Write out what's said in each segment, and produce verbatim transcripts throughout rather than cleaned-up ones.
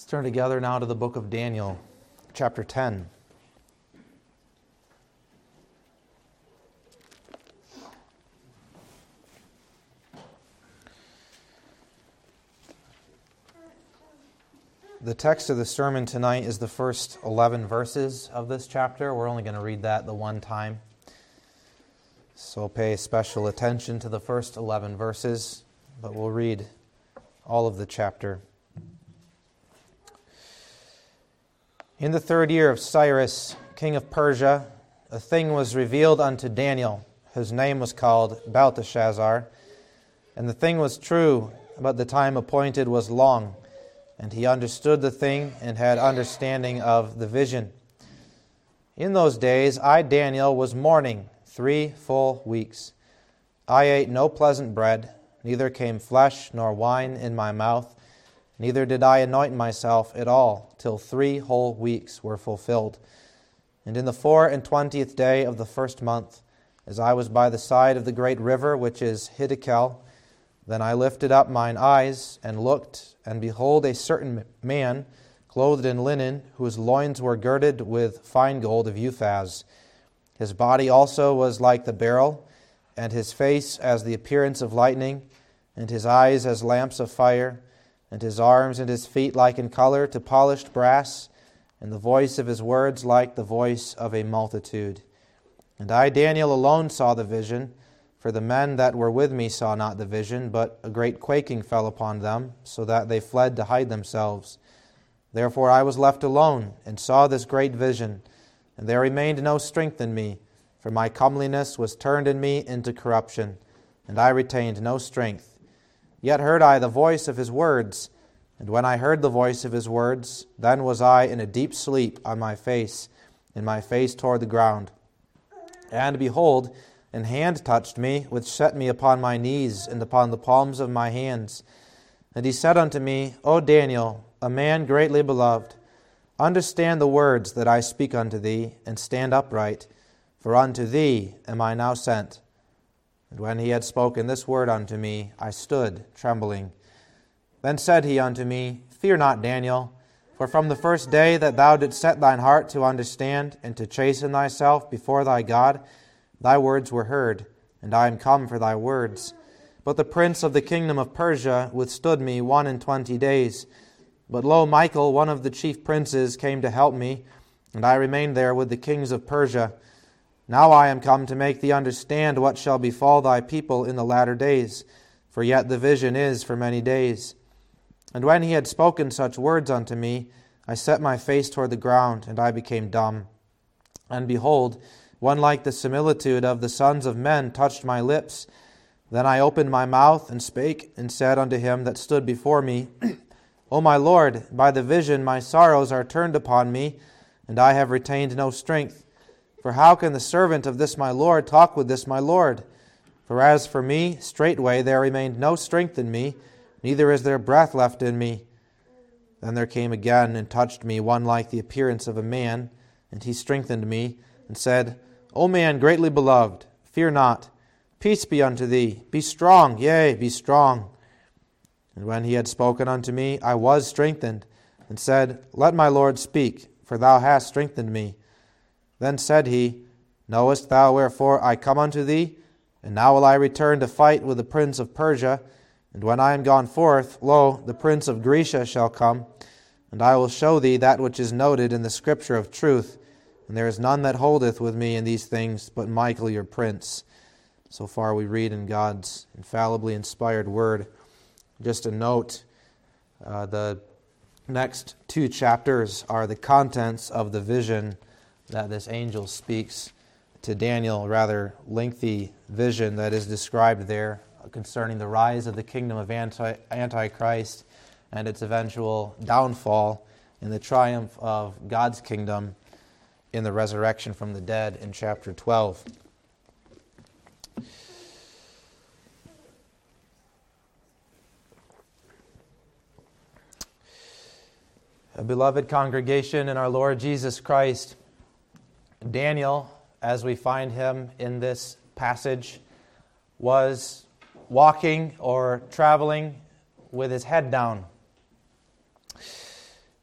turn together now to the book of Daniel, chapter ten. The text of the sermon tonight is the first eleven verses of this chapter. We're only going to read that the one time. So pay special attention to the first eleven verses, but we'll read all of the chapter. In the third year of Cyrus, king of Persia, a thing was revealed unto Daniel, whose name was called Belteshazzar. And the thing was true, but the time appointed was long. And he understood the thing and had understanding of the vision. In those days I, Daniel, was mourning three full weeks. I ate no pleasant bread, neither came flesh nor wine in my mouth, neither did I anoint myself at all, till three whole weeks were fulfilled. And in the four and twentieth day of the first month, as I was by the side of the great river which is Hiddekel, then I lifted up mine eyes and looked, and behold, a certain man, clothed in linen, whose loins were girded with fine gold of Uphaz. His body also was like the beryl, and his face as the appearance of lightning, and his eyes as lamps of fire, and his arms and his feet like in color to polished brass, and the voice of his words like the voice of a multitude. And I, Daniel, alone saw the vision, for the men that were with me saw not the vision, but a great quaking fell upon them, so that they fled to hide themselves. Therefore I was left alone, and saw this great vision, and there remained no strength in me, for my comeliness was turned in me into corruption, and I retained no strength. Yet heard I the voice of his words, and when I heard the voice of his words, then was I in a deep sleep on my face, and my face toward the ground. And behold, an hand touched me, which set me upon my knees and upon the palms of my hands. And he said unto me, O Daniel, a man greatly beloved, understand the words that I speak unto thee, and stand upright, for unto thee am I now sent. And when he had spoken this word unto me, I stood trembling. Then said he unto me, Fear not, Daniel, for from the first day that thou didst set thine heart to understand and to chasten thyself before thy God, thy words were heard, and I am come for thy words. But the prince of the kingdom of Persia withstood me one and twenty days. But lo, Michael, one of the chief princes, came to help me, and I remained there with the kings of Persia. Now I am come to make thee understand what shall befall thy people in the latter days, for yet the vision is for many days. And when he had spoken such words unto me, I set my face toward the ground, and I became dumb. And behold, one like the similitude of the sons of men touched my lips. Then I opened my mouth and spake, and said unto him that stood before me, O my Lord, by the vision my sorrows are turned upon me, and I have retained no strength. For how can the servant of this my Lord talk with this my Lord? For as for me, straightway there remained no strength in me, neither is there breath left in me. Then there came again and touched me one like the appearance of a man, and he strengthened me, and said, O man greatly beloved, fear not. Peace be unto thee. Be strong, yea, be strong. And when he had spoken unto me, I was strengthened, and said, Let my Lord speak, for thou hast strengthened me. Then said he, Knowest thou wherefore I come unto thee? And now will I return to fight with the prince of Persia. And when I am gone forth, lo, the prince of Grecia shall come, and I will show thee that which is noted in the scripture of truth. And there is none that holdeth with me in these things, but Michael your prince. So far we read in God's infallibly inspired word. Just a note, uh, the next two chapters are the contents of the vision that this angel speaks to Daniel, a rather lengthy vision that is described there concerning the rise of the kingdom of anti, Antichrist and its eventual downfall and the triumph of God's kingdom in the resurrection from the dead in chapter twelve. A beloved congregation in our Lord Jesus Christ, Daniel, as we find him in this passage, was walking or traveling with his head down.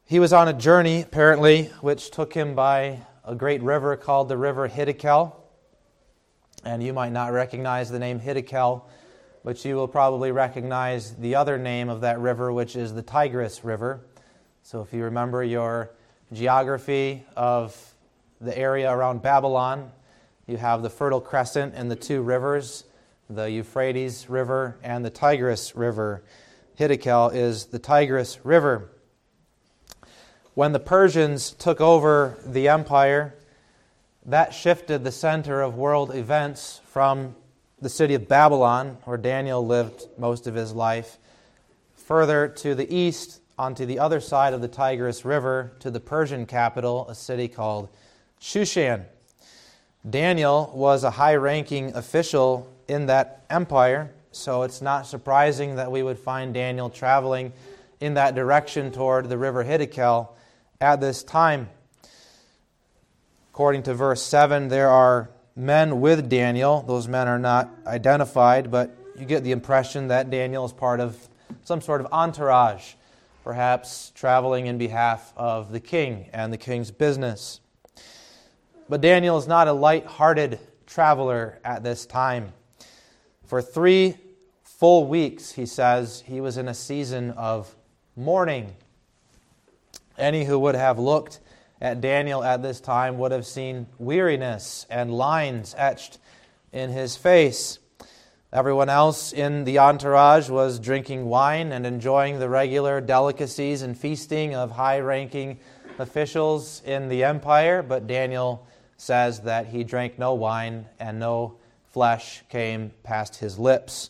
He was on a journey, apparently, which took him by a great river called the River Hiddekel. And you might not recognize the name Hiddekel, but you will probably recognize the other name of that river, which is the Tigris River. So if you remember your geography of the area around Babylon, you have the Fertile Crescent and the two rivers, the Euphrates River and the Tigris River. Hiddekel is the Tigris River. When the Persians took over the empire, that shifted the center of world events from the city of Babylon, where Daniel lived most of his life, further to the east, onto the other side of the Tigris River, to the Persian capital, a city called Shushan. Daniel was a high-ranking official in that empire, so it's not surprising that we would find Daniel traveling in that direction toward the river Hiddekel at this time. According to verse seven, there are men with Daniel. Those men are not identified, but you get the impression that Daniel is part of some sort of entourage, perhaps traveling in behalf of the king and the king's business. But Daniel is not a light-hearted traveler at this time. For three full weeks, he says, he was in a season of mourning. Any who would have looked at Daniel at this time would have seen weariness and lines etched in his face. Everyone else in the entourage was drinking wine and enjoying the regular delicacies and feasting of high-ranking officials in the empire, but Daniel says that he drank no wine and no flesh came past his lips.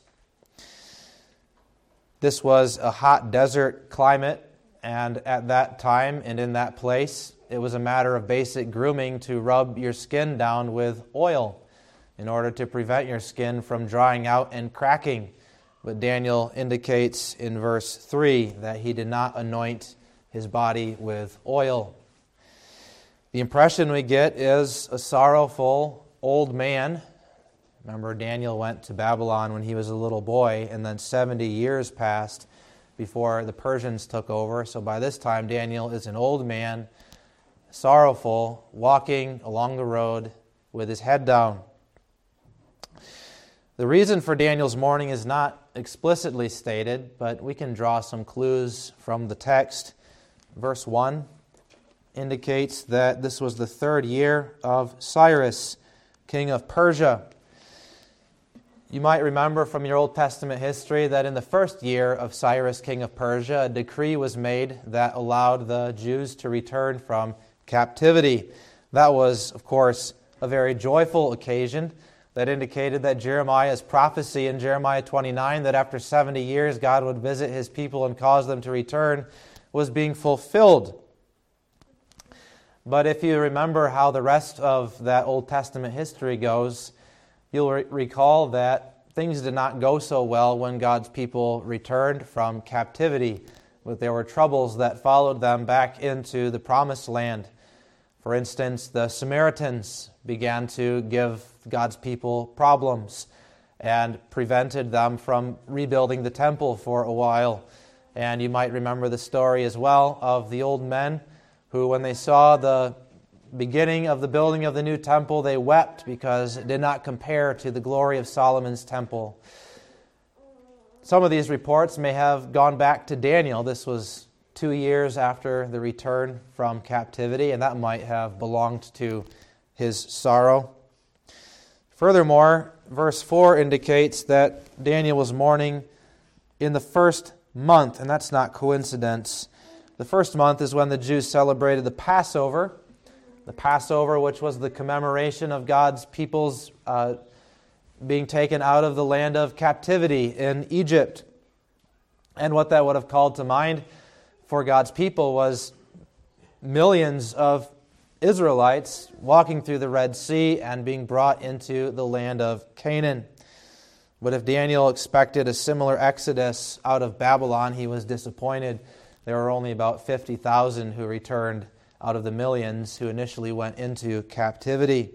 This was a hot desert climate, and at that time and in that place, it was a matter of basic grooming to rub your skin down with oil in order to prevent your skin from drying out and cracking. But Daniel indicates in verse three that he did not anoint his body with oil. The impression we get is a sorrowful old man. Remember, Daniel went to Babylon when he was a little boy, and then seventy years passed before the Persians took over. So by this time, Daniel is an old man, sorrowful, walking along the road with his head down. The reason for Daniel's mourning is not explicitly stated, but we can draw some clues from the text. Verse one indicates that this was the third year of Cyrus, king of Persia. You might remember from your Old Testament history that in the first year of Cyrus, king of Persia, a decree was made that allowed the Jews to return from captivity. That was, of course, a very joyful occasion that indicated that Jeremiah's prophecy in Jeremiah twenty-nine, that after seventy years God would visit his people and cause them to return, was being fulfilled. But if you remember how the rest of that Old Testament history goes, you'll re- recall that things did not go so well when God's people returned from captivity, but there were troubles that followed them back into the Promised Land. For instance, the Samaritans began to give God's people problems and prevented them from rebuilding the temple for a while. And you might remember the story as well of the old men who, when they saw the beginning of the building of the new temple, they wept because it did not compare to the glory of Solomon's temple. Some of these reports may have gone back to Daniel. This was two years after the return from captivity, and that might have belonged to his sorrow. Furthermore, verse four indicates that Daniel was mourning in the first month, and that's not coincidence. The first month is when the Jews celebrated the Passover, the Passover, which was the commemoration of God's people's uh, being taken out of the land of captivity in Egypt. And what that would have called to mind for God's people was millions of Israelites walking through the Red Sea and being brought into the land of Canaan. But if Daniel expected a similar exodus out of Babylon, he was disappointed. There were only about fifty thousand who returned out of the millions who initially went into captivity.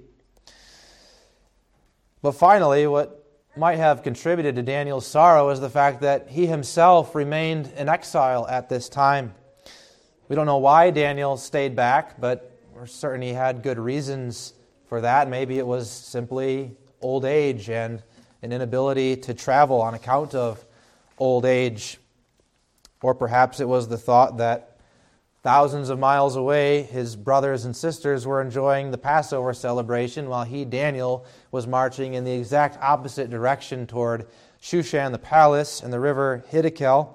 But finally, what might have contributed to Daniel's sorrow is the fact that he himself remained in exile at this time. We don't know why Daniel stayed back, but we're certain he had good reasons for that. Maybe it was simply old age and an inability to travel on account of old age. Or perhaps it was the thought that thousands of miles away, his brothers and sisters were enjoying the Passover celebration while he, Daniel, was marching in the exact opposite direction toward Shushan the palace and the river Hiddekel.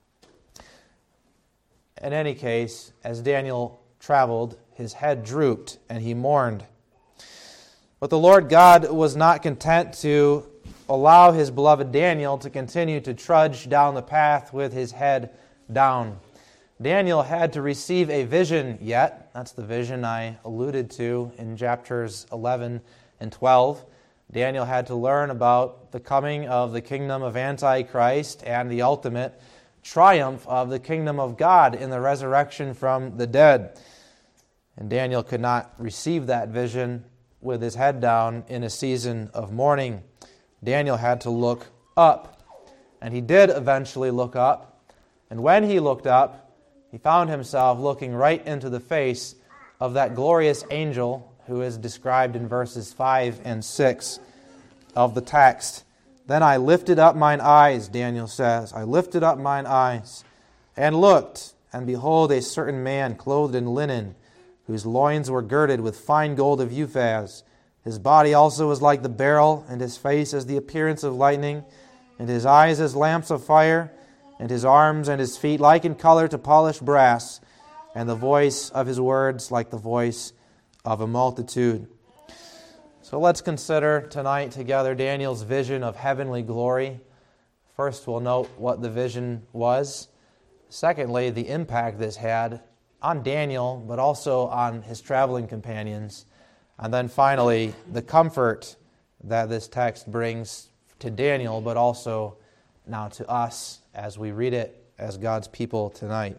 In any case, as Daniel traveled, his head drooped and he mourned. But the Lord God was not content to allow his beloved Daniel to continue to trudge down the path with his head down. Daniel had to receive a vision yet. That's the vision I alluded to in chapters eleven and twelve. Daniel had to learn about the coming of the kingdom of Antichrist and the ultimate triumph of the kingdom of God in the resurrection from the dead. And Daniel could not receive that vision with his head down in a season of mourning. Daniel had to look up. And he did eventually look up. And when he looked up, he found himself looking right into the face of that glorious angel who is described in verses five and six of the text. Then I lifted up mine eyes, Daniel says. I lifted up mine eyes and looked, and behold, a certain man clothed in linen, whose loins were girded with fine gold of Uphaz. His body also was like the beryl, and his face as the appearance of lightning, and his eyes as lamps of fire, and his arms and his feet like in color to polished brass, and the voice of his words like the voice of a multitude. So let's consider tonight together Daniel's vision of heavenly glory. First, we'll note what the vision was. Secondly, the impact this had on Daniel, but also on his traveling companions. And then finally, the comfort that this text brings to Daniel, but also now to us as we read it as God's people tonight.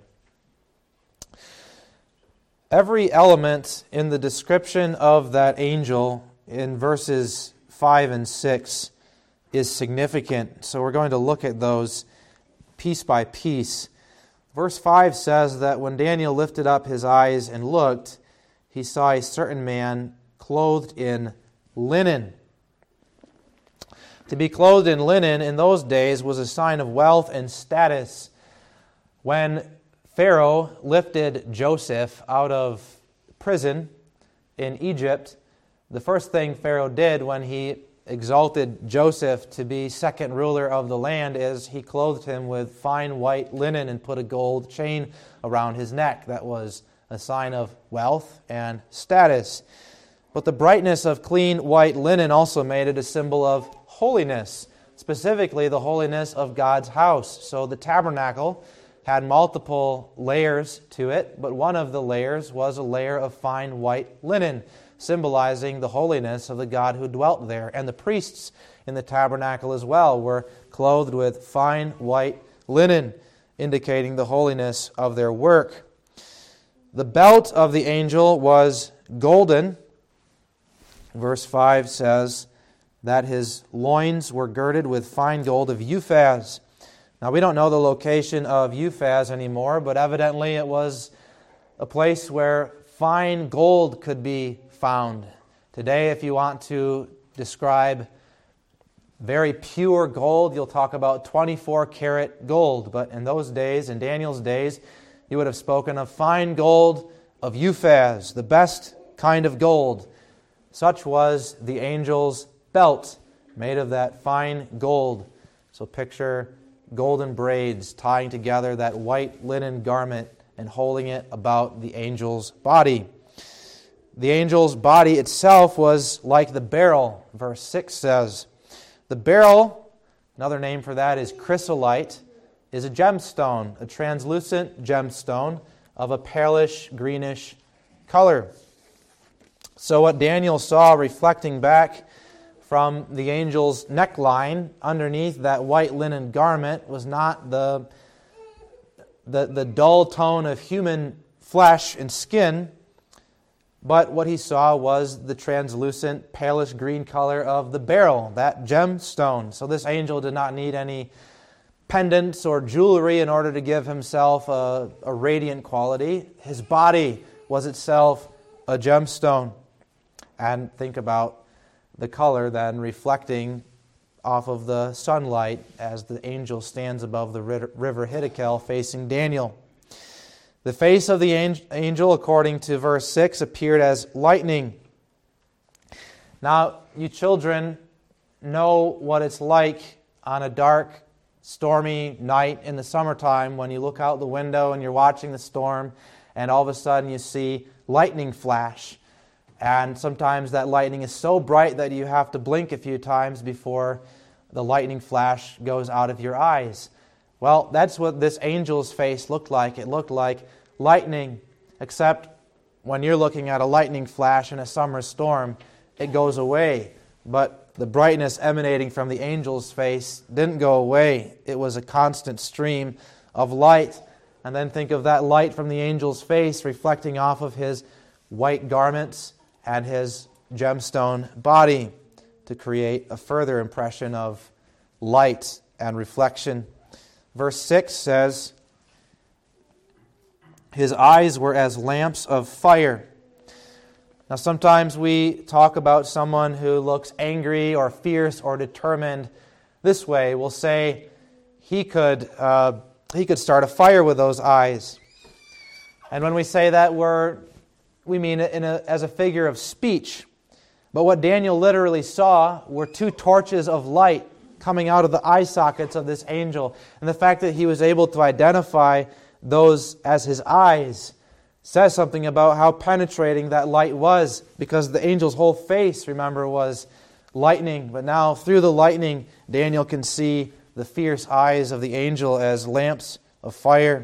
Every element in the description of that angel in verses five and six is significant. So we're going to look at those piece by piece. Verse five says that when Daniel lifted up his eyes and looked, he saw a certain man clothed in linen. To be clothed in linen in those days was a sign of wealth and status. When Pharaoh lifted Joseph out of prison in Egypt, the first thing Pharaoh did when he exalted Joseph to be second ruler of the land is he clothed him with fine white linen and put a gold chain around his neck. That was a sign of wealth and status. But the brightness of clean white linen also made it a symbol of holiness, specifically the holiness of God's house. So the tabernacle had multiple layers to it, but one of the layers was a layer of fine white linen, symbolizing the holiness of the God who dwelt there. And the priests in the tabernacle as well were clothed with fine white linen, indicating the holiness of their work. The belt of the angel was golden. Verse five says that his loins were girded with fine gold of Uphaz. Now, we don't know the location of Uphaz anymore, but evidently it was a place where fine gold could be found. Today, if you want to describe very pure gold, you'll talk about twenty-four karat gold. But in those days, in Daniel's days, you would have spoken of fine gold of Uphaz, the best kind of gold. Such was the angel's belt, made of that fine gold. So picture golden braids tying together that white linen garment and holding it about the angel's body. The angel's body itself was like the beryl, verse six says. The beryl, another name for that is chrysolite, is a gemstone, a translucent gemstone of a palish greenish color. So what Daniel saw reflecting back from the angel's neckline underneath that white linen garment was not the, the, the dull tone of human flesh and skin, but what he saw was the translucent palish green color of the beryl, that gemstone. So this angel did not need any pendants or jewelry in order to give himself a, a radiant quality. His body was itself a gemstone. And think about the color then reflecting off of the sunlight as the angel stands above the river Hiddekel facing Daniel. The face of the angel, according to verse six, appeared as lightning. Now, you children know what it's like on a dark, stormy night in the summertime when you look out the window and you're watching the storm and all of a sudden you see lightning flash. And sometimes that lightning is so bright that you have to blink a few times before the lightning flash goes out of your eyes. Well, that's what this angel's face looked like. It looked like lightning, except when you're looking at a lightning flash in a summer storm, it goes away. But the brightness emanating from the angel's face didn't go away. It was a constant stream of light. And then think of that light from the angel's face reflecting off of his white garments and his gemstone body to create a further impression of light and reflection. Verse six says, his eyes were as lamps of fire. Now sometimes we talk about someone who looks angry or fierce or determined this way. We'll say he could, uh, he could start a fire with those eyes. And when we say that, we're we mean it in a, as a figure of speech. But what Daniel literally saw were two torches of light coming out of the eye sockets of this angel. And the fact that he was able to identify those as his eyes says something about how penetrating that light was, because the angel's whole face, remember, was lightning. But now through the lightning, Daniel can see the fierce eyes of the angel as lamps of fire.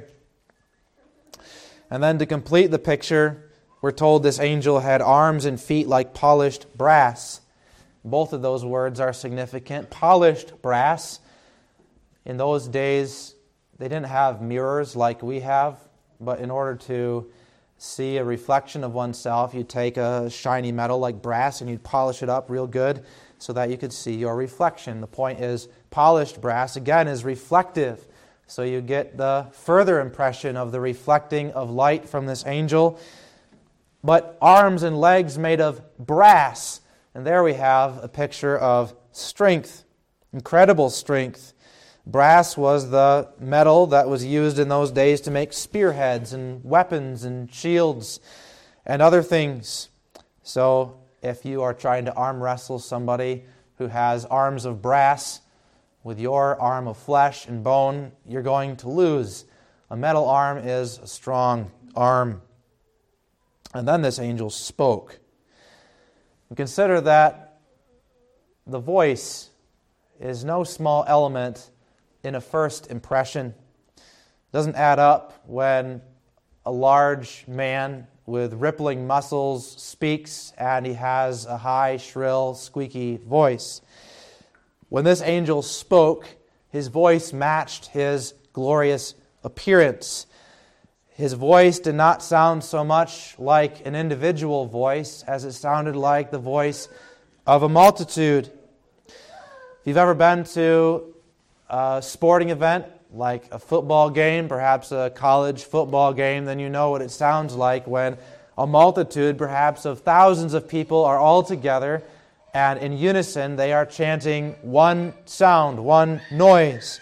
And then to complete the picture, we're told this angel had arms and feet like polished brass. Both of those words are significant. Polished brass. In those days, they didn't have mirrors like we have, but in order to see a reflection of oneself, you'd take a shiny metal like brass and you'd polish it up real good so that you could see your reflection. The point is, polished brass, again, is reflective. So you get the further impression of the reflecting of light from this angel. But arms and legs made of brass. And there we have a picture of strength, incredible strength. Brass was the metal that was used in those days to make spearheads and weapons and shields and other things. So if you are trying to arm wrestle somebody who has arms of brass with your arm of flesh and bone, you're going to lose. A metal arm is a strong arm. And then this angel spoke. And consider that the voice is no small element in a first impression. It doesn't add up when a large man with rippling muscles speaks and he has a high, shrill, squeaky voice. When this angel spoke, his voice matched his glorious appearance. His voice did not sound so much like an individual voice as it sounded like the voice of a multitude. If you've ever been to a sporting event, like a football game, perhaps a college football game, then you know what it sounds like when a multitude, perhaps of thousands of people, are all together, and in unison they are chanting one sound, one noise.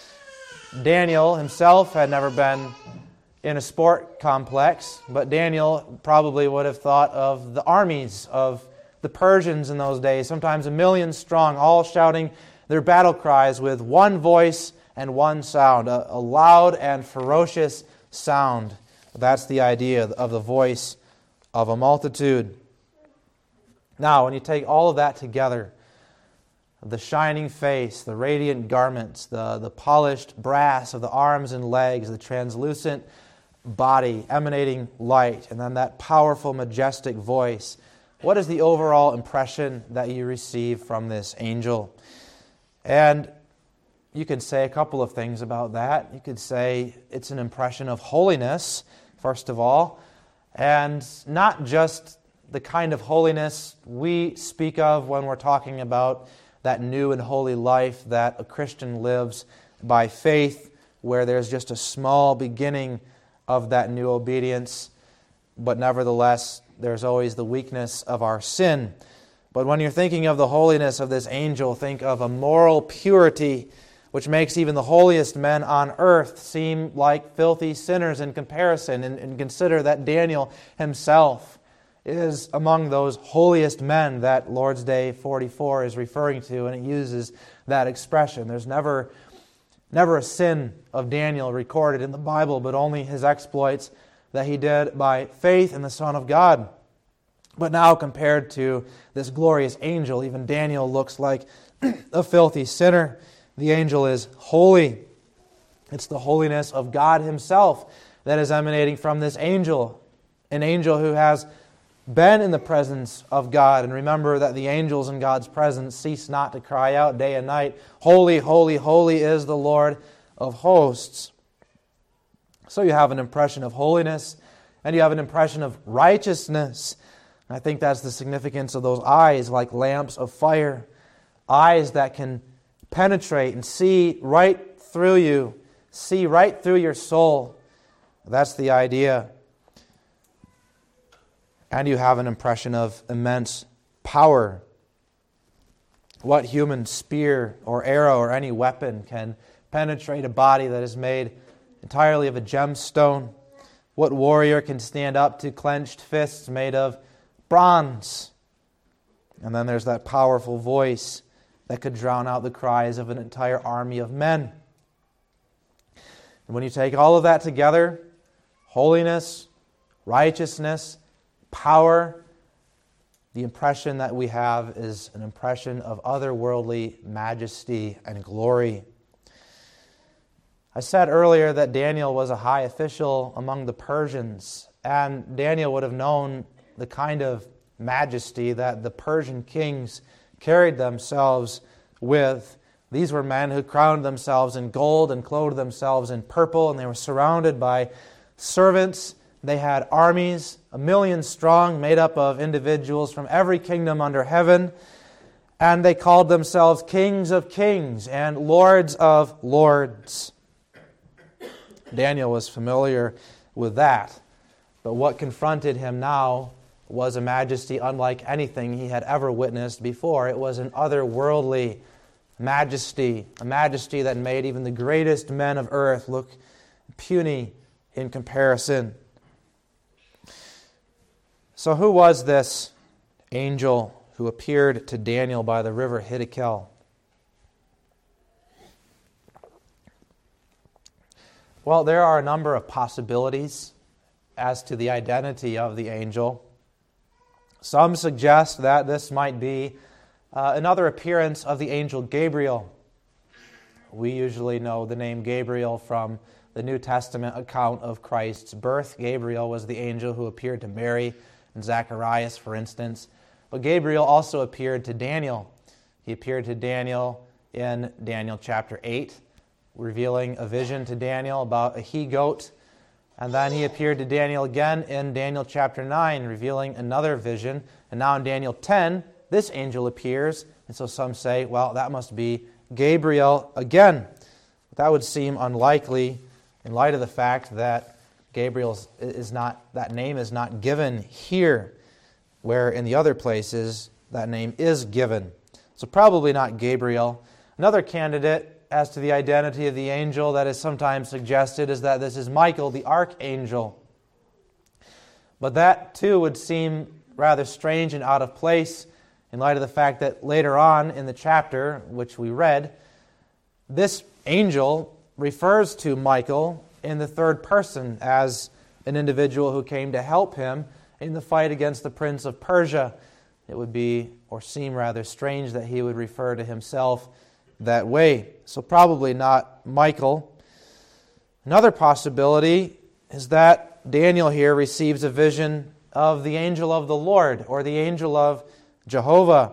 Daniel himself had never been in a sport complex, but Daniel probably would have thought of the armies of the Persians in those days, sometimes a million strong, all shouting their battle cries with one voice and one sound, a, a loud and ferocious sound. That's the idea of the voice of a multitude. Now, when you take all of that together, the shining face, the radiant garments, the, the polished brass of the arms and legs, the translucent body emanating light, and then that powerful, majestic voice, what is the overall impression that you receive from this angel? And you could say a couple of things about that. You could say it's an impression of holiness, first of all, and not just the kind of holiness we speak of when we're talking about that new and holy life that a Christian lives by faith, where there's just a small beginning of that new obedience, but nevertheless, there's always the weakness of our sin. But when you're thinking of the holiness of this angel, think of a moral purity which makes even the holiest men on earth seem like filthy sinners in comparison. And, and consider that Daniel himself is among those holiest men that Lord's Day forty-four is referring to, and it uses that expression. There's never, never a sin of Daniel recorded in the Bible, but only his exploits that he did by faith in the Son of God. But now compared to this glorious angel, even Daniel looks like a filthy sinner. The angel is holy. It's the holiness of God himself that is emanating from this angel. An angel who has been in the presence of God. And remember that the angels in God's presence cease not to cry out day and night, "Holy, holy, holy is the Lord of hosts." So you have an impression of holiness, and you have an impression of righteousness. And I think that's the significance of those eyes, like lamps of fire. Eyes that can penetrate and see right through you, see right through your soul. That's the idea. And you have an impression of immense power. What human spear or arrow or any weapon can penetrate a body that is made entirely of a gemstone? What warrior can stand up to clenched fists made of bronze? And then there's that powerful voice that could drown out the cries of an entire army of men. And when you take all of that together, holiness, righteousness, power, the impression that we have is an impression of otherworldly majesty and glory. I said earlier that Daniel was a high official among the Persians, and Daniel would have known the kind of majesty that the Persian kings carried themselves with. These were men who crowned themselves in gold and clothed themselves in purple, and they were surrounded by servants. They had armies, a million strong, made up of individuals from every kingdom under heaven, and they called themselves kings of kings and lords of lords. Daniel was familiar with that, but what confronted him now was a majesty unlike anything he had ever witnessed before. It was an otherworldly majesty, a majesty that made even the greatest men of earth look puny in comparison. So who was this angel who appeared to Daniel by the river Hiddekel? Well, there are a number of possibilities as to the identity of the angel. Some suggest that this might be uh, another appearance of the angel Gabriel. We usually know the name Gabriel from the New Testament account of Christ's birth. Gabriel was the angel who appeared to Mary and Zacharias, for instance. But Gabriel also appeared to Daniel. He appeared to Daniel in Daniel chapter eight, revealing a vision to Daniel about a he-goat. And then he appeared to Daniel again in Daniel chapter nine, revealing another vision. And now in Daniel ten, this angel appears. And so some say, well, that must be Gabriel again. But that would seem unlikely in light of the fact that Gabriel is not, that name is not given here, where in the other places that name is given. So probably not Gabriel. Another candidate as to the identity of the angel that is sometimes suggested is that this is Michael, the archangel. But that too would seem rather strange and out of place in light of the fact that later on in the chapter, which we read, this angel refers to Michael in the third person as an individual who came to help him in the fight against the prince of Persia. It would be, or seem rather strange, that he would refer to himself that way. So probably not Michael. Another possibility is that Daniel here receives a vision of the angel of the Lord, or the angel of Jehovah.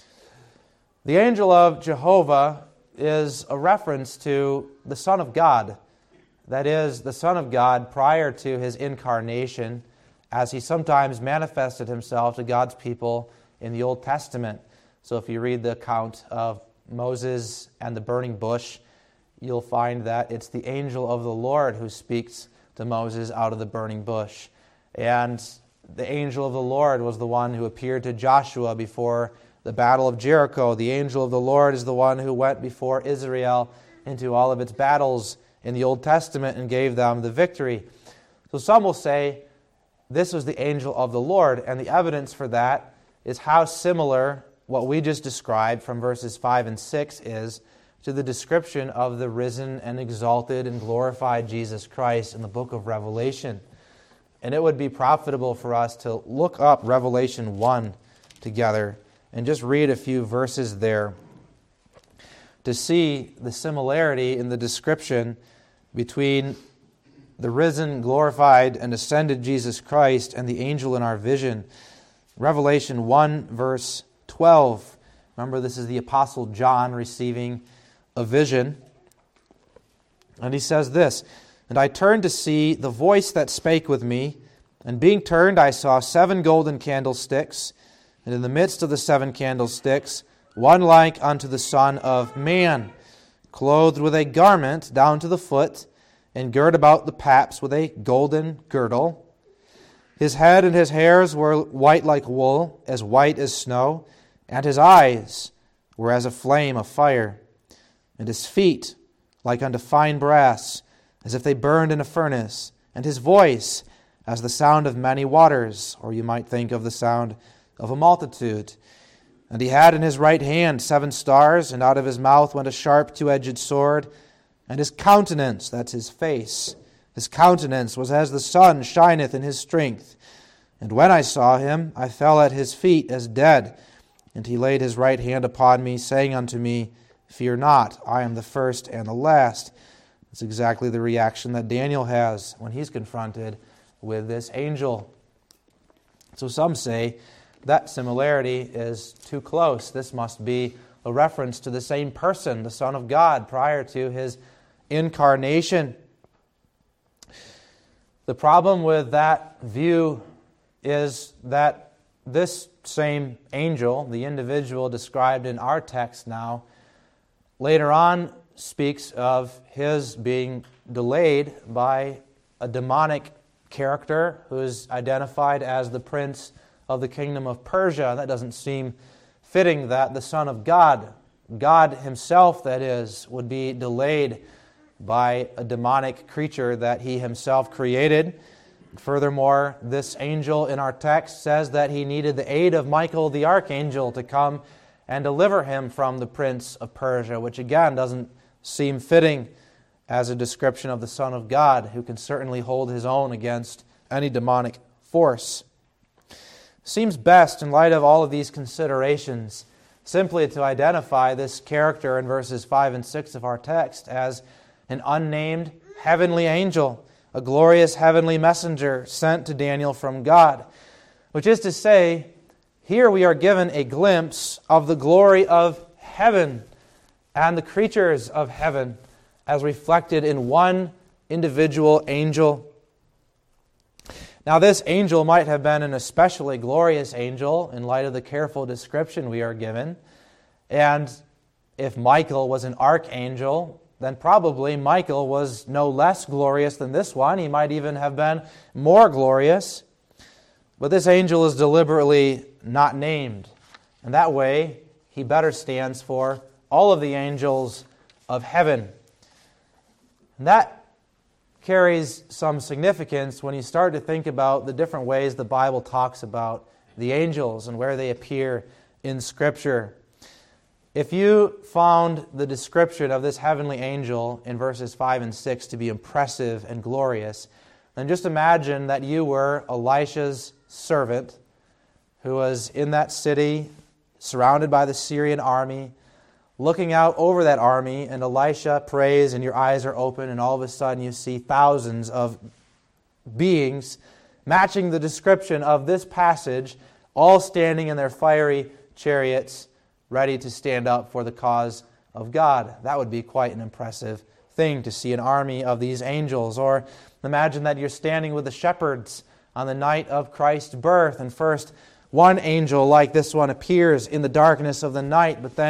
The angel of Jehovah is a reference to the Son of God. That is, the Son of God prior to his incarnation, as he sometimes manifested himself to God's people in the Old Testament. So if you read the account of Moses and the burning bush, you'll find that it's the angel of the Lord who speaks to Moses out of the burning bush. And the angel of the Lord was the one who appeared to Joshua before the battle of Jericho. The angel of the Lord is the one who went before Israel into all of its battles in the Old Testament and gave them the victory. So some will say this was the angel of the Lord, and the evidence for that is how similar what we just described from verses five and six is to the description of the risen and exalted and glorified Jesus Christ in the book of Revelation. And it would be profitable for us to look up Revelation one together and just read a few verses there to see the similarity in the description between the risen, glorified, and ascended Jesus Christ and the angel in our vision. Revelation one, verse twelve. Remember, this is the Apostle John receiving a vision. And he says this, "And I turned to see the voice that spake with me, and being turned I saw seven golden candlesticks, and in the midst of the seven candlesticks one like unto the Son of Man, clothed with a garment down to the foot, and girt about the paps with a golden girdle. His head and his hairs were white like wool, as white as snow, and his eyes were as a flame of fire, and his feet like unto fine brass, as if they burned in a furnace, and his voice as the sound of many waters," or you might think of the sound of a multitude. "And he had in his right hand seven stars, and out of his mouth went a sharp two-edged sword, and his countenance," that's his face, "his countenance was as the sun shineth in his strength. And when I saw him, I fell at his feet as dead. And he laid his right hand upon me, saying unto me, Fear not, I am the first and the last." That's exactly the reaction that Daniel has when he's confronted with this angel. So some say that similarity is too close. This must be a reference to the same person, the Son of God, prior to his incarnation. The problem with that view is that this same angel, the individual described in our text now, later on speaks of his being delayed by a demonic character who is identified as the prince of the kingdom of Persia. That doesn't seem fitting that the Son of God, God himself that is, would be delayed by a demonic creature that he himself created. Furthermore, this angel in our text says that he needed the aid of Michael the archangel to come and deliver him from the prince of Persia, which again doesn't seem fitting as a description of the Son of God, who can certainly hold his own against any demonic force. Seems best, in light of all of these considerations, simply to identify this character in verses five and six of our text as an unnamed heavenly angel, a glorious heavenly messenger sent to Daniel from God, which is to say, here we are given a glimpse of the glory of heaven and the creatures of heaven as reflected in one individual angel. Now, this angel might have been an especially glorious angel in light of the careful description we are given. And if Michael was an archangel, then probably Michael was no less glorious than this one. He might even have been more glorious. But this angel is deliberately not named. And that way, he better stands for all of the angels of heaven. And that carries some significance when you start to think about the different ways the Bible talks about the angels and where they appear in Scripture. If you found the description of this heavenly angel in verses five and six to be impressive and glorious, then just imagine that you were Elisha's servant who was in that city surrounded by the Syrian army, looking out over that army, and Elisha prays and your eyes are open, and all of a sudden you see thousands of beings matching the description of this passage, all standing in their fiery chariots, ready to stand up for the cause of God. That would be quite an impressive thing to see an army of these angels. Or imagine that you're standing with the shepherds on the night of Christ's birth, and first one angel like this one appears in the darkness of the night, but then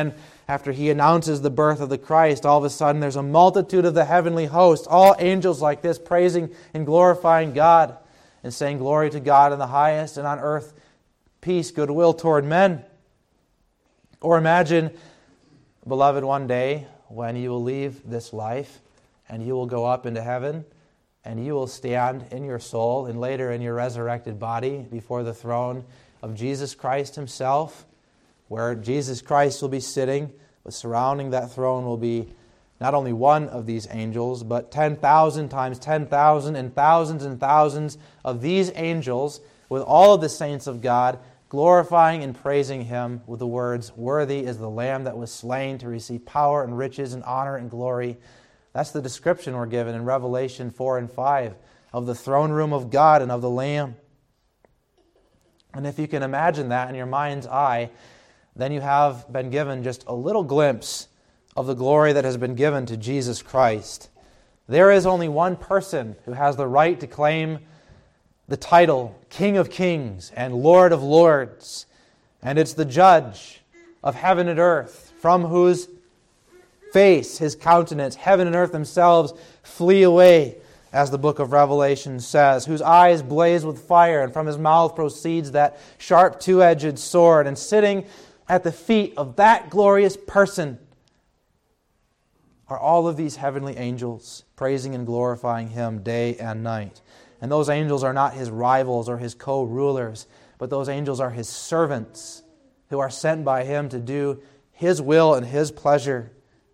after he announces the birth of the Christ, all of a sudden there's a multitude of the heavenly host, all angels like this, praising and glorifying God and saying, "Glory to God in the highest, and on earth peace, goodwill toward men." Or imagine, beloved, one day when you will leave this life and you will go up into heaven and you will stand in your soul and later in your resurrected body before the throne of Jesus Christ Himself, where Jesus Christ will be sitting, but surrounding that throne will be not only one of these angels, but ten thousand times ten thousand and thousands and thousands of these angels with all of the saints of God, glorifying and praising Him with the words, "Worthy is the Lamb that was slain to receive power and riches and honor and glory." That's the description we're given in Revelation four and five of the throne room of God and of the Lamb. And if you can imagine that in your mind's eye, then you have been given just a little glimpse of the glory that has been given to Jesus Christ. There is only one person who has the right to claim the title King of Kings and Lord of Lords, and it's the Judge of heaven and earth, from whose face, His countenance, heaven and earth themselves flee away, as the book of Revelation says, whose eyes blaze with fire, and from His mouth proceeds that sharp two-edged sword, and sitting at the feet of that glorious person are all of these heavenly angels, praising and glorifying Him day and night. And those angels are not His rivals or His co-rulers, but those angels are His servants who are sent by Him to do His will and His pleasure.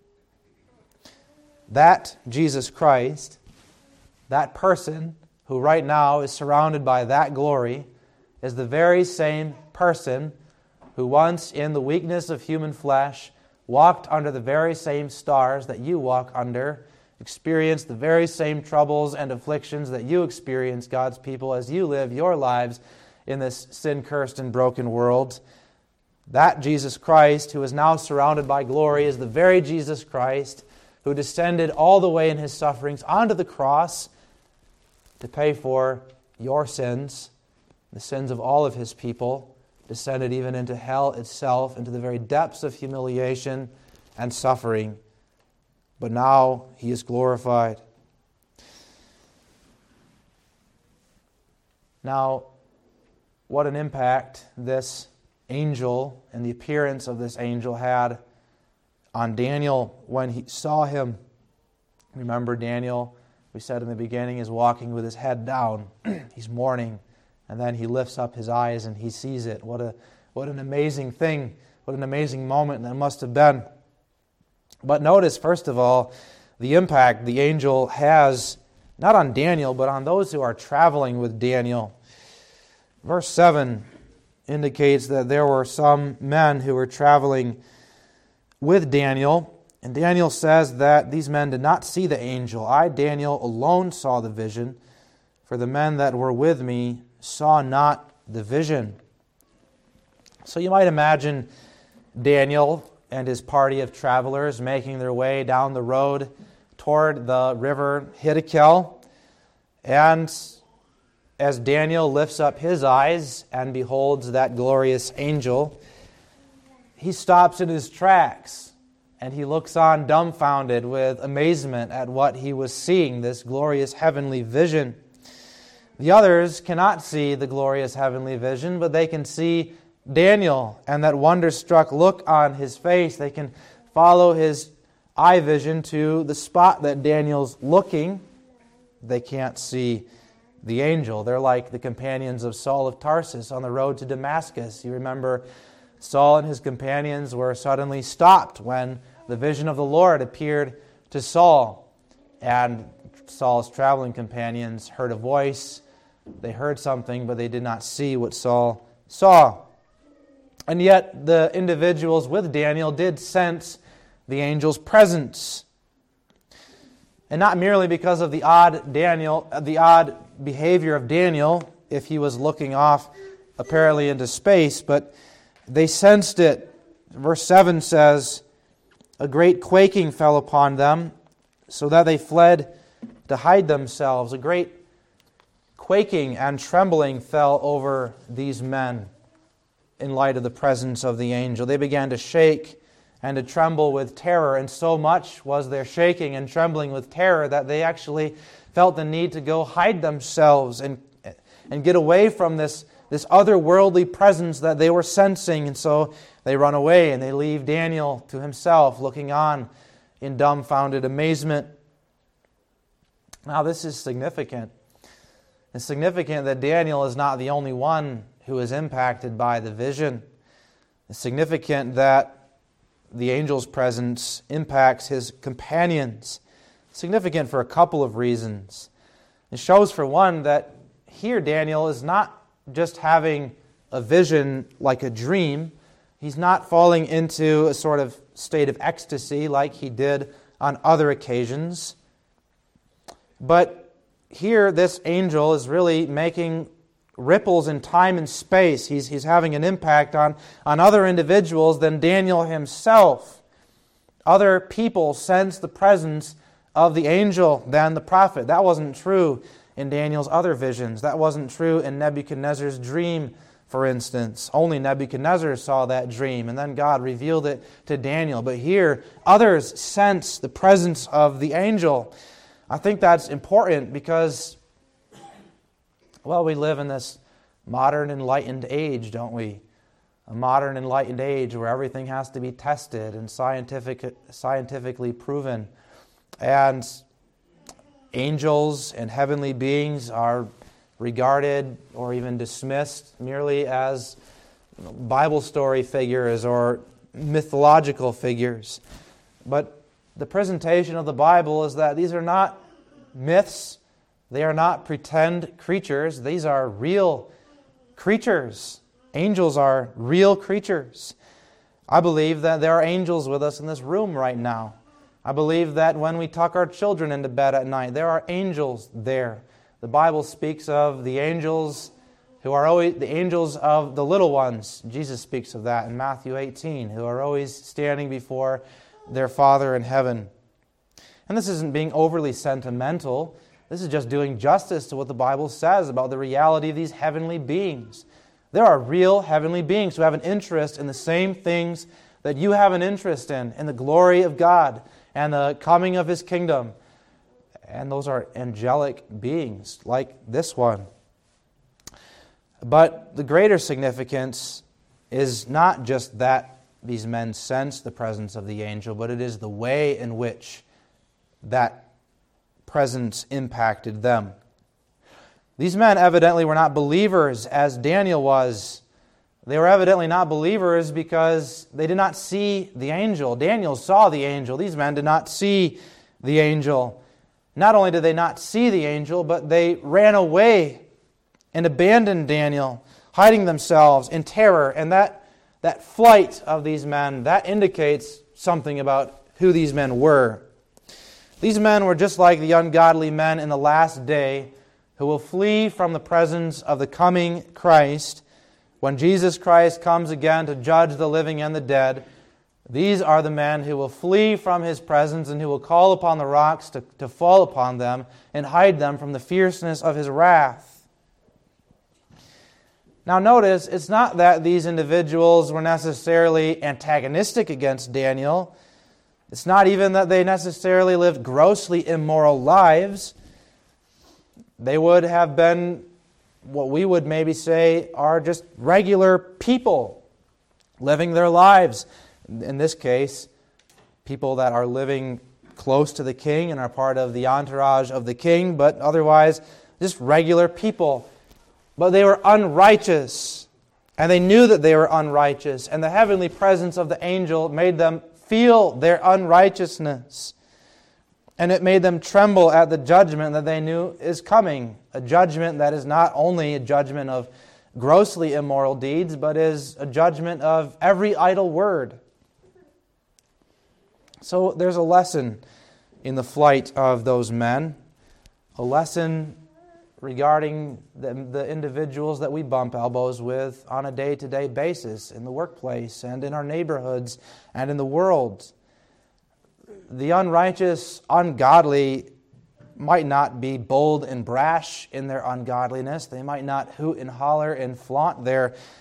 That Jesus Christ, that person who right now is surrounded by that glory, is the very same person who once in the weakness of human flesh walked under the very same stars that you walk under, experienced the very same troubles and afflictions that you experience, God's people, as you live your lives in this sin-cursed and broken world. That Jesus Christ, who is now surrounded by glory, is the very Jesus Christ who descended all the way in His sufferings onto the cross to pay for your sins, the sins of all of His people, descended even into hell itself, into the very depths of humiliation and suffering. But now He is glorified. Now, what an impact this angel and the appearance of this angel had on Daniel when he saw him. Remember, Daniel, we said in the beginning, is walking with his head down. He's mourning. And then he lifts up his eyes and he sees it. What a what an amazing thing. What an amazing moment that must have been. But notice, first of all, the impact the angel has, not on Daniel, but on those who are traveling with Daniel. Verse seven indicates that there were some men who were traveling with Daniel. And Daniel says that these men did not see the angel. I, Daniel, alone saw the vision, for the men that were with me saw not the vision. So you might imagine Daniel and his party of travelers making their way down the road toward the river Hiddekel. And as Daniel lifts up his eyes and beholds that glorious angel, he stops in his tracks and he looks on dumbfounded with amazement at what he was seeing, this glorious heavenly vision. The others cannot see the glorious heavenly vision, but they can see Daniel and that wonder-struck look on his face. They can follow his eye vision to the spot that Daniel's looking. They can't see the angel. They're like the companions of Saul of Tarsus on the road to Damascus. You remember Saul and his companions were suddenly stopped when the vision of the Lord appeared to Saul. And Saul's traveling companions heard a voice. They heard something, but they did not see what Saul saw. And yet the individuals with Daniel did sense the angel's presence. And not merely because of the odd Daniel, the odd behavior of Daniel, if he was looking off apparently into space, but they sensed it. Verse seven says, a great quaking fell upon them, so that they fled to hide themselves. A great quaking and trembling fell over these men in light of the presence of the angel. They began to shake and to tremble with terror. And so much was their shaking and trembling with terror that they actually felt the need to go hide themselves and, and get away from this, this otherworldly presence that they were sensing. And so they run away and they leave Daniel to himself, looking on in dumbfounded amazement. Now, this is significant. It's significant that Daniel is not the only one who is impacted by the vision. It's significant that the angel's presence impacts his companions. It's significant for a couple of reasons. It shows, for one, that here Daniel is not just having a vision like a dream. He's not falling into a sort of state of ecstasy like he did on other occasions. But here this angel is really making ripples in time and space. He's, he's having an impact on, on other individuals than Daniel himself. Other people sense the presence of the angel than the prophet. That wasn't true in Daniel's other visions. That wasn't true in Nebuchadnezzar's dream, for instance. Only Nebuchadnezzar saw that dream, and then God revealed it to Daniel. But here, others sense the presence of the angel. I think that's important because, well, we live in this modern enlightened age, don't we? A modern enlightened age where everything has to be tested and scientific, scientifically proven. And angels and heavenly beings are regarded or even dismissed merely as Bible story figures or mythological figures. But the presentation of the Bible is that these are not myths. They are not pretend creatures. These are real creatures. Angels are real creatures. I believe that there are angels with us in this room right now. I believe that when we tuck our children into bed at night, there are angels there. The Bible speaks of the angels who are always the angels of the little ones. Jesus speaks of that in Matthew eighteen, who are always standing before their Father in heaven. And this isn't being overly sentimental. This is just doing justice to what the Bible says about the reality of these heavenly beings. There are real heavenly beings who have an interest in the same things that you have an interest in, in the glory of God and the coming of His kingdom. And those are angelic beings like this one. But the greater significance is not just that these men sense the presence of the angel, but it is the way in which that presence impacted them. These men evidently were not believers as Daniel was. They were evidently not believers because they did not see the angel. Daniel saw the angel. These men did not see the angel. Not only did they not see the angel, but they ran away and abandoned Daniel, hiding themselves in terror. And that, that flight of these men, that indicates something about who these men were. These men were just like the ungodly men in the last day who will flee from the presence of the coming Christ. When Jesus Christ comes again to judge the living and the dead, these are the men who will flee from His presence and who will call upon the rocks to, to fall upon them and hide them from the fierceness of His wrath. Now notice, it's not that these individuals were necessarily antagonistic against Daniel. It's not even that they necessarily lived grossly immoral lives. They would have been what we would maybe say are just regular people living their lives. In this case, people that are living close to the king and are part of the entourage of the king, but otherwise just regular people. But they were unrighteous, and they knew that they were unrighteous, and the heavenly presence of the angel made them feel their unrighteousness. And it made them tremble at the judgment that they knew is coming. A judgment that is not only a judgment of grossly immoral deeds, but is a judgment of every idle word. So there's a lesson in the flight of those men. A lesson regarding the, the individuals that we bump elbows with on a day-to-day basis in the workplace and in our neighborhoods and in the world. The unrighteous, ungodly might not be bold and brash in their ungodliness. They might not hoot and holler and flaunt their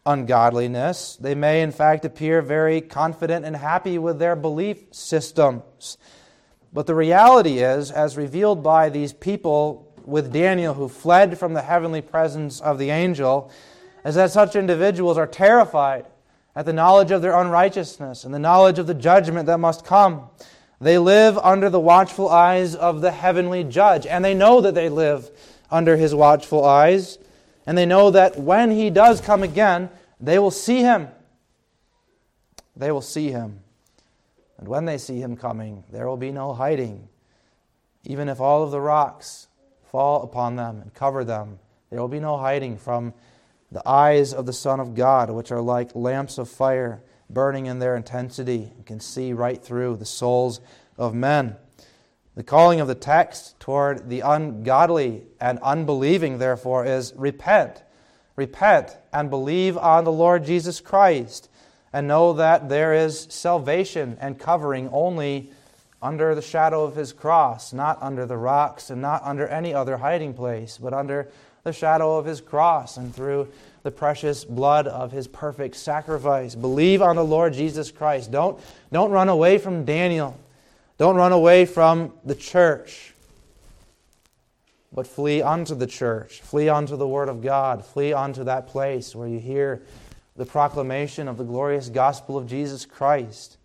ungodliness. They may, in fact, appear very confident and happy with their belief systems. But the reality is, as revealed by these people with Daniel who fled from the heavenly presence of the angel, is that such individuals are terrified at the knowledge of their unrighteousness and the knowledge of the judgment that must come. They live under the watchful eyes of the heavenly judge, and they know that they live under his watchful eyes, and they know that when he does come again, they will see him. They will see him. And when they see him coming, there will be no hiding. Even if all of the rocks fall upon them and cover them, there will be no hiding from the eyes of the Son of God, which are like lamps of fire, burning in their intensity, and can see right through the souls of men. The calling of the text toward the ungodly and unbelieving, therefore, is repent. Repent and believe on the Lord Jesus Christ, and know that there is salvation and covering only under the shadow of his cross, not under the rocks and not under any other hiding place, but under the shadow of his cross and through the precious blood of his perfect sacrifice. Believe on the Lord Jesus Christ. Don't, don't run away from Daniel. Don't run away from the church, but flee unto the church. Flee unto the Word of God. Flee unto that place where you hear the proclamation of the glorious gospel of Jesus Christ.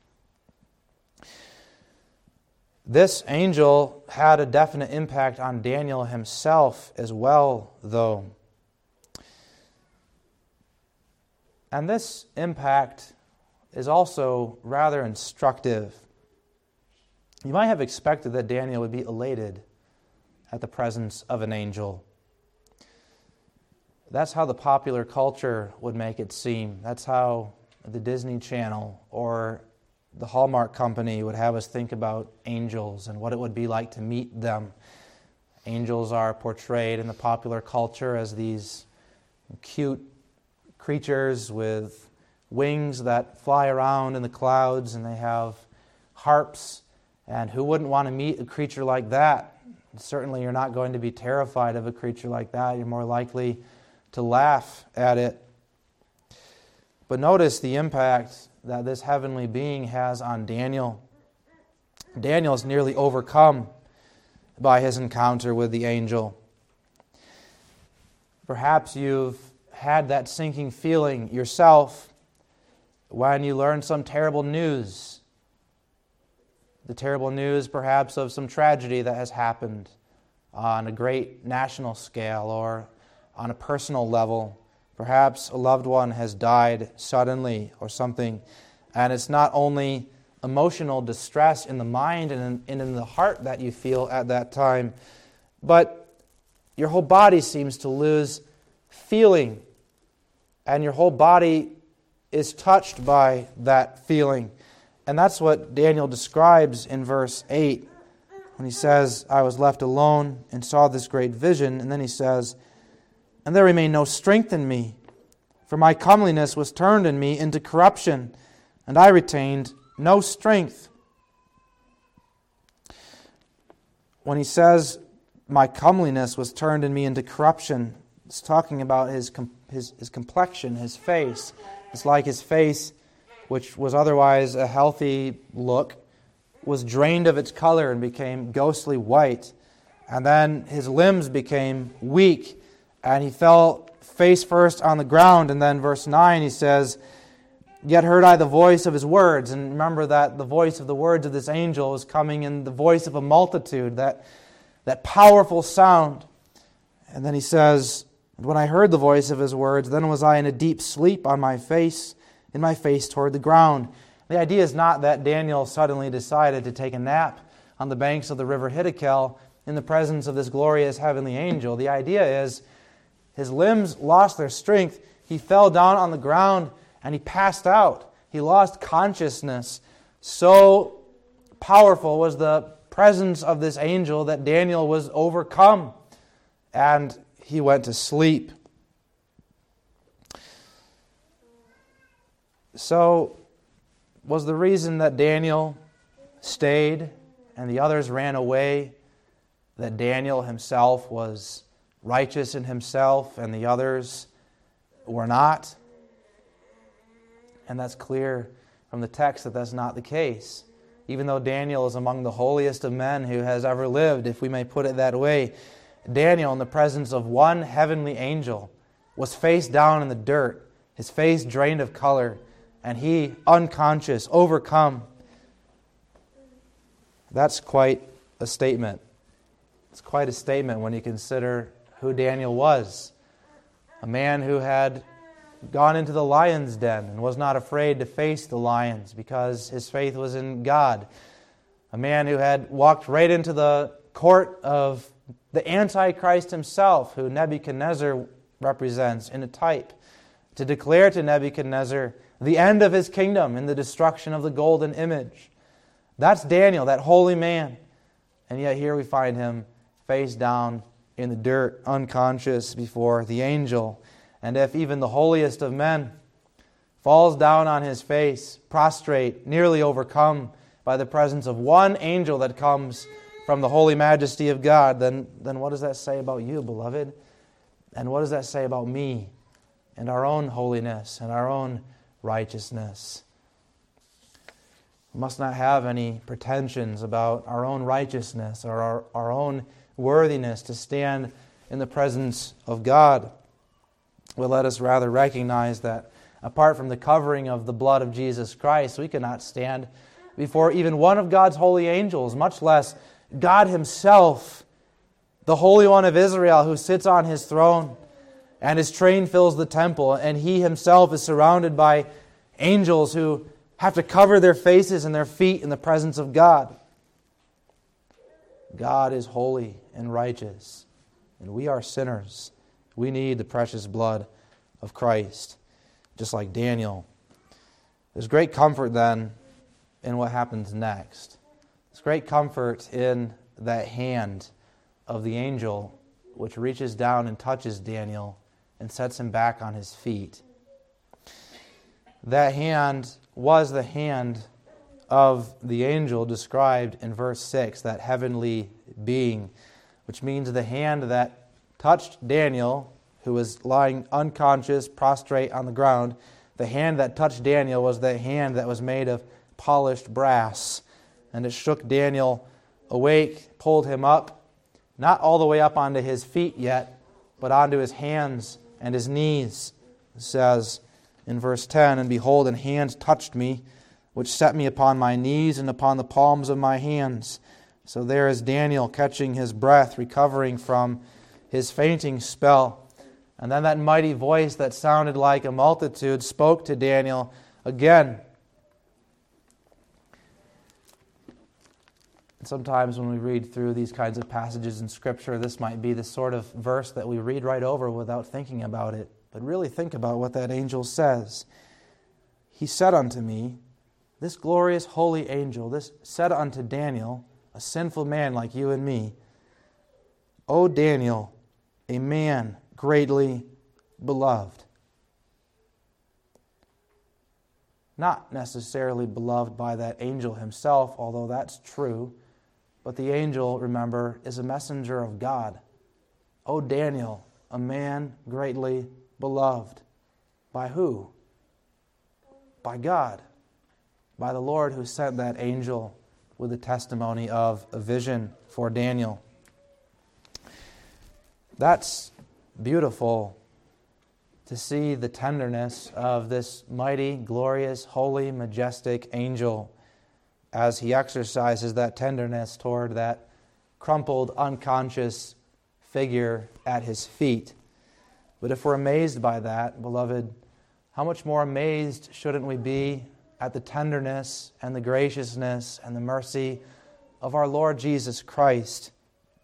This angel had a definite impact on Daniel himself as well, though. And this impact is also rather instructive. You might have expected that Daniel would be elated at the presence of an angel. That's how the popular culture would make it seem. That's how the Disney Channel or the Hallmark Company would have us think about angels and what it would be like to meet them. Angels are portrayed in the popular culture as these cute creatures with wings that fly around in the clouds, and they have harps. And who wouldn't want to meet a creature like that? Certainly you're not going to be terrified of a creature like that. You're more likely to laugh at it. But notice the impact that this heavenly being has on Daniel. Daniel is nearly overcome by his encounter with the angel. Perhaps you've had that sinking feeling yourself when you learn some terrible news. The terrible news, perhaps, of some tragedy that has happened on a great national scale or on a personal level. Perhaps a loved one has died suddenly or something, and it's not only emotional distress in the mind and in, and in the heart that you feel at that time, but your whole body seems to lose feeling, and your whole body is touched by that feeling. And that's what Daniel describes in verse eight when he says, I was left alone and saw this great vision. And then he says, and there remained no strength in me, for my comeliness was turned in me into corruption, and I retained no strength. When he says, my comeliness was turned in me into corruption, it's talking about his, his, his complexion, his face. It's like his face, which was otherwise a healthy look, was drained of its color and became ghostly white. And then his limbs became weak, and he fell face first on the ground. And then verse nine, he says, yet heard I the voice of his words. And remember that the voice of the words of this angel was coming in the voice of a multitude, that, that powerful sound. And then he says, when I heard the voice of his words, then was I in a deep sleep on my face, in my face toward the ground. The idea is not that Daniel suddenly decided to take a nap on the banks of the river Hiddekel in the presence of this glorious heavenly angel. The idea is his limbs lost their strength. He fell down on the ground and he passed out. He lost consciousness. So powerful was the presence of this angel that Daniel was overcome and he went to sleep. So, was the reason that Daniel stayed and the others ran away that Daniel himself was righteous in himself and the others were not? And that's clear from the text that that's not the case. Even though Daniel is among the holiest of men who has ever lived, if we may put it that way, Daniel, in the presence of one heavenly angel, was face down in the dirt, his face drained of color, and he unconscious, overcome. That's quite a statement. It's quite a statement when you consider who Daniel was. A man who had gone into the lion's den and was not afraid to face the lions because his faith was in God. A man who had walked right into the court of the Antichrist himself, who Nebuchadnezzar represents in a type, to declare to Nebuchadnezzar the end of his kingdom in the destruction of the golden image. That's Daniel, that holy man. And yet here we find him face down in the dirt, unconscious before the angel. And if even the holiest of men falls down on his face, prostrate, nearly overcome by the presence of one angel that comes from the holy majesty of God, then, then what does that say about you, beloved? And what does that say about me and our own holiness and our own righteousness? We must not have any pretensions about our own righteousness or our, our own worthiness to stand in the presence of God. Well, let us rather recognize that apart from the covering of the blood of Jesus Christ, we cannot stand before even one of God's holy angels, much less God Himself, the Holy One of Israel, who sits on His throne, and His train fills the temple, and He Himself is surrounded by angels who have to cover their faces and their feet in the presence of God. God is holy and righteous, and we are sinners. We need the precious blood of Christ, just like Daniel. There's great comfort then in what happens next. There's great comfort in that hand of the angel which reaches down and touches Daniel and sets him back on his feet. That hand was the hand of the angel described in verse six, that heavenly being, which means the hand that touched Daniel, who was lying unconscious, prostrate on the ground. The hand that touched Daniel was the hand that was made of polished brass, and it shook Daniel awake, pulled him up, not all the way up onto his feet yet, but onto his hands and his knees. It says in verse ten, "And behold, an hand touched me, which set me upon my knees and upon the palms of my hands." So there is Daniel catching his breath, recovering from his fainting spell. And then that mighty voice that sounded like a multitude spoke to Daniel again. And sometimes when we read through these kinds of passages in Scripture, this might be the sort of verse that we read right over without thinking about it. But really think about what that angel says. "He said unto me," this glorious holy angel, this said unto Daniel, a sinful man like you and me, "O Daniel, a man greatly beloved." Not necessarily beloved by that angel himself, although that's true, but the angel, remember, is a messenger of God. "O Daniel, a man greatly beloved." By who? By God. By the Lord, who sent that angel with the testimony of a vision for Daniel. That's beautiful to see the tenderness of this mighty, glorious, holy, majestic angel as he exercises that tenderness toward that crumpled, unconscious figure at his feet. But if we're amazed by that, beloved, how much more amazed shouldn't we be at the tenderness and the graciousness and the mercy of our Lord Jesus Christ?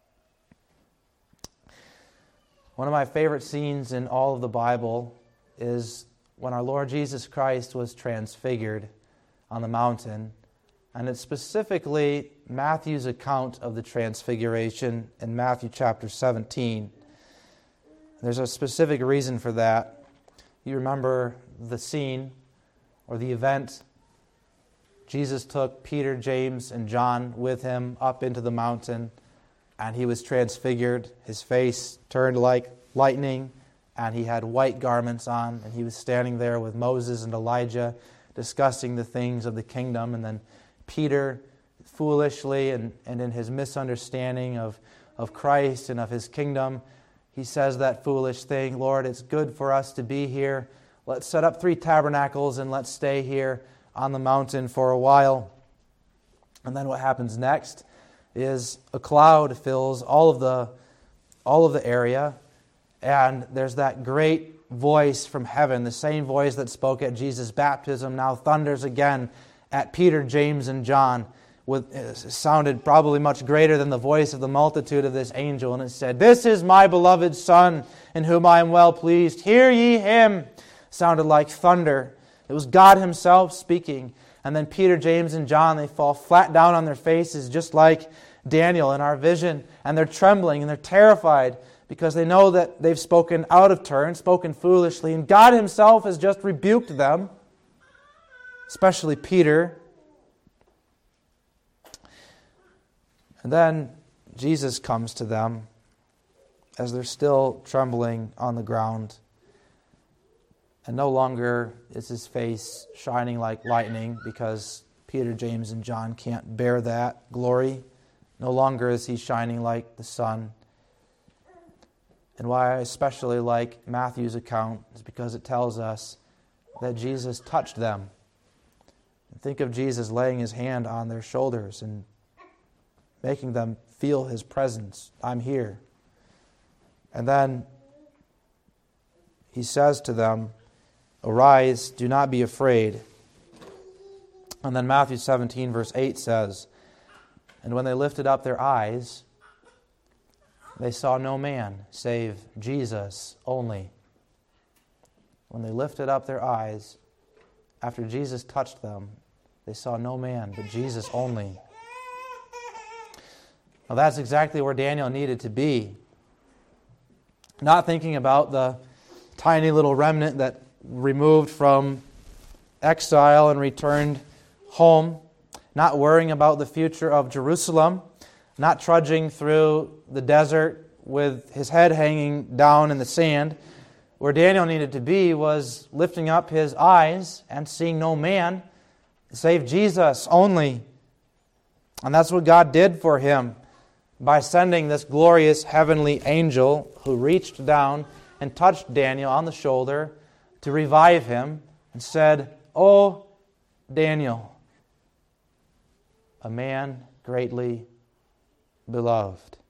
One of my favorite scenes in all of the Bible is when our Lord Jesus Christ was transfigured on the mountain. And it's specifically Matthew's account of the transfiguration in Matthew chapter seventeen. There's a specific reason for that. You remember the scene or the event. Jesus took Peter, James, and John with him up into the mountain, and he was transfigured. His face turned like lightning, and he had white garments on, and he was standing there with Moses and Elijah discussing the things of the kingdom. And then Peter, foolishly and, and in his misunderstanding of, of Christ and of his kingdom, he says that foolish thing, Lord, it's good for us to be here. Let's set up three tabernacles and let's stay here on the mountain for a while. And then what happens next is a cloud fills all of the all of the area, and there's that great voice from heaven, the same voice that spoke at Jesus' baptism, now thunders again at Peter, James, and John. With, it sounded probably much greater than the voice of the multitude of this angel, and it said, "This is my beloved Son, in whom I am well pleased. Hear ye him." Sounded like thunder. It was God Himself speaking. And then Peter, James, and John, they fall flat down on their faces, just like Daniel in our vision, and they're trembling and they're terrified because they know that they've spoken out of turn, spoken foolishly, and God Himself has just rebuked them, especially Peter. And then Jesus comes to them as they're still trembling on the ground. And no longer is His face shining like lightning because Peter, James, and John can't bear that glory. No longer is He shining like the sun. And why I especially like Matthew's account is because it tells us that Jesus touched them. Think of Jesus laying His hand on their shoulders and making them feel His presence. I'm here. And then He says to them, "Arise, do not be afraid." And then Matthew seventeen, verse eight says, "And when they lifted up their eyes, they saw no man save Jesus only." When they lifted up their eyes, after Jesus touched them, they saw no man but Jesus only. Now that's exactly where Daniel needed to be. Not thinking about the tiny little remnant that removed from exile and returned home, not worrying about the future of Jerusalem, not trudging through the desert with his head hanging down in the sand. Where Daniel needed to be was lifting up his eyes and seeing no man save Jesus only. And that's what God did for him by sending this glorious heavenly angel who reached down and touched Daniel on the shoulder to revive him and said, "O Daniel, a man greatly beloved."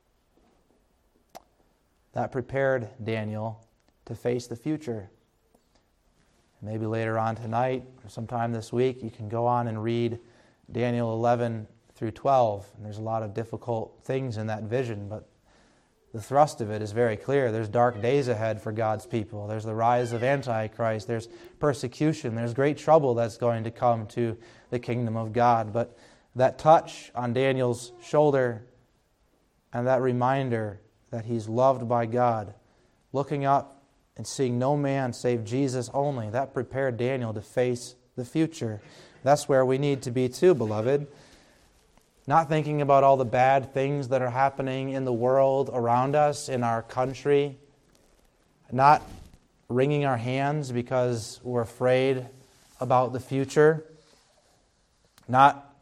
That prepared Daniel to face the future. Maybe later on tonight or sometime this week you can go on and read Daniel eleven through twelve. And there's a lot of difficult things in that vision, but the thrust of it is very clear. There's dark days ahead for God's people. There's the rise of Antichrist. There's persecution. There's great trouble that's going to come to the kingdom of God. But that touch on Daniel's shoulder and that reminder that he's loved by God, looking up and seeing no man save Jesus only, that prepared Daniel to face the future. That's where we need to be too, beloved. Not thinking about all the bad things that are happening in the world around us, in our country. Not wringing our hands because we're afraid about the future. Not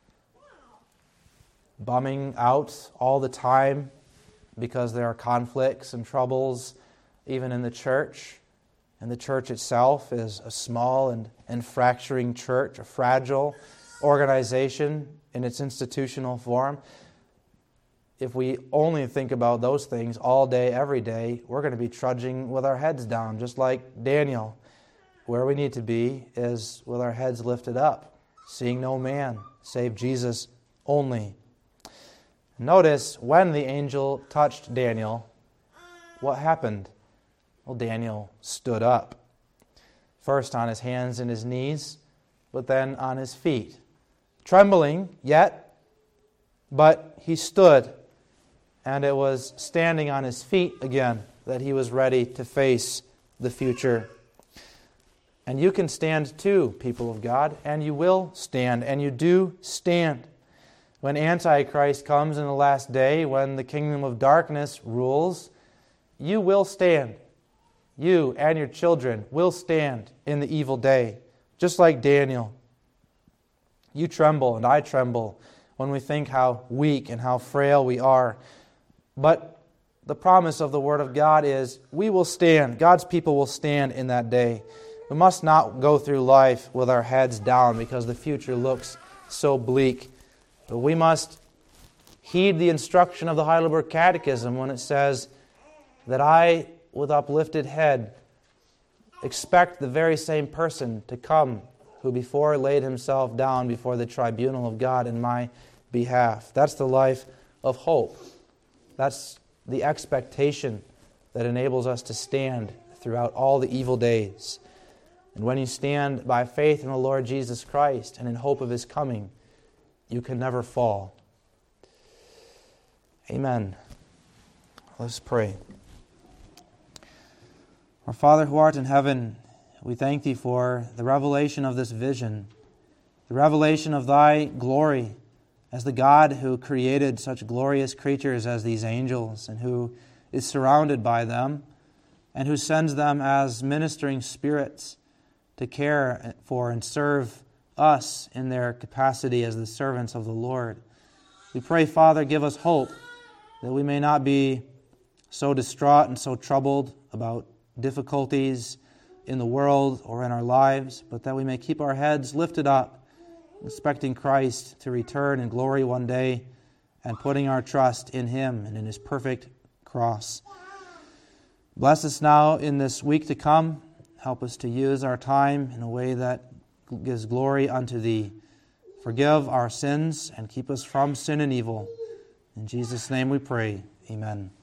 bumming out all the time because there are conflicts and troubles even in the church. And the church itself is a small and, and fracturing church, a fragile organization in its institutional form. If we only think about those things all day, every day, we're going to be trudging with our heads down, just like Daniel. Where we need to be is with our heads lifted up, seeing no man save Jesus only. Notice when the angel touched Daniel, what happened? Well, Daniel stood up. First on his hands and his knees, but then on his feet. Trembling yet, but he stood. And it was standing on his feet again that he was ready to face the future. And you can stand too, people of God, and you will stand, and you do stand. When Antichrist comes in the last day, when the kingdom of darkness rules, you will stand. You and your children will stand in the evil day, just like Daniel. You tremble and I tremble when we think how weak and how frail we are. But the promise of the Word of God is we will stand. God's people will stand in that day. We must not go through life with our heads down because the future looks so bleak. But we must heed the instruction of the Heidelberg Catechism when it says that I, with uplifted head, expect the very same person to come who before laid himself down before the tribunal of God in my behalf. That's the life of hope. That's the expectation that enables us to stand throughout all the evil days. And when you stand by faith in the Lord Jesus Christ and in hope of His coming, you can never fall. Amen. Let's pray. Our Father who art in heaven, we thank Thee for the revelation of this vision, the revelation of Thy glory as the God who created such glorious creatures as these angels and who is surrounded by them and who sends them as ministering spirits to care for and serve us in their capacity as the servants of the Lord. We pray, Father, give us hope that we may not be so distraught and so troubled about difficulties in the world or in our lives, but that we may keep our heads lifted up, expecting Christ to return in glory one day and putting our trust in Him and in His perfect cross. Bless us now in this week to come. Help us to use our time in a way that gives glory unto Thee. Forgive our sins and keep us from sin and evil. In Jesus' name we pray. Amen.